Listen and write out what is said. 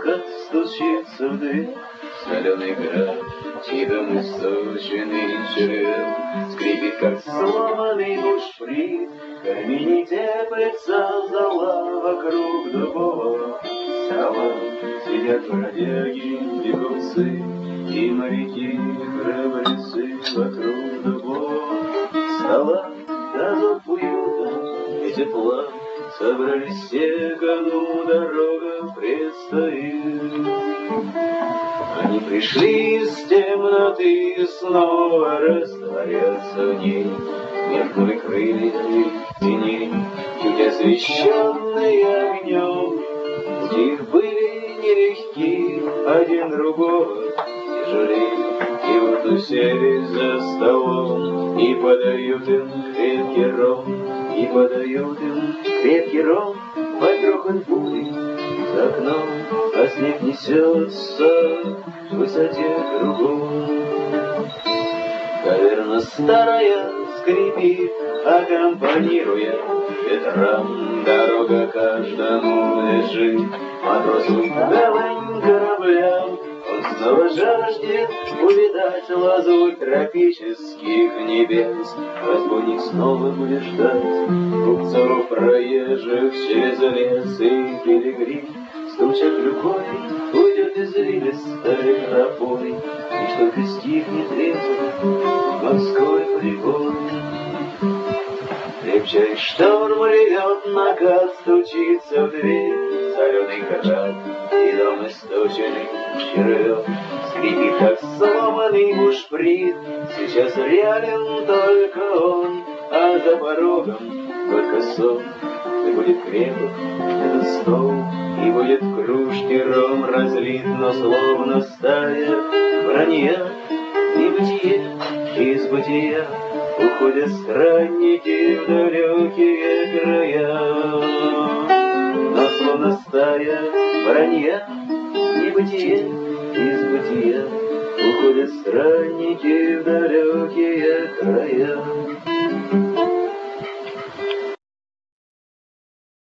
тихо стучится в дверь. Соленый град, типом источенный червем, скрипит, как сломанный бушприт. Камень теплится зала вокруг дубового стола. Сидят бродяги и купцы, и моряки, храбрецы вокруг дубового стола. На зов уюта и тепла собрались все, кому дорога предстоит. Они пришли из темноты снова растворяться в ней. Мелькнули крылья теней, чуть освещенные огнем. Пути их были нелегки, один другого тяжелей. И вот уселись за столом, и подают им крепкий ром, и подают им крепкий ром. Потрохан пули за окном, а снег несется в высоте кругом. Таверна старая скрипит, аккомпанируя ветрам. Дорога каждому лежит, матросу гавань кораблям. Он снова жаждет увидать лазурь тропических небес. Разбойник снова будет ждать купцов проезжих через лес. И пилигрим, стуча клюкой, уйдет извилистой тропой. Лишь только стихнет ветер морской прибой. Крепчай шторм ревет, накат стучится в дверь. Соленый град и дом источенный червем, скрипит, как сломанный бушприт. Сейчас реален только он, а за порогом только сон. И будет крепок этот стол, и будет в кружке ром разлит, но словно стая вранья и бытие из бытия уходят странники в далекие края. Но словно стая вранья и бытие из бытия уходят странники в далекие края.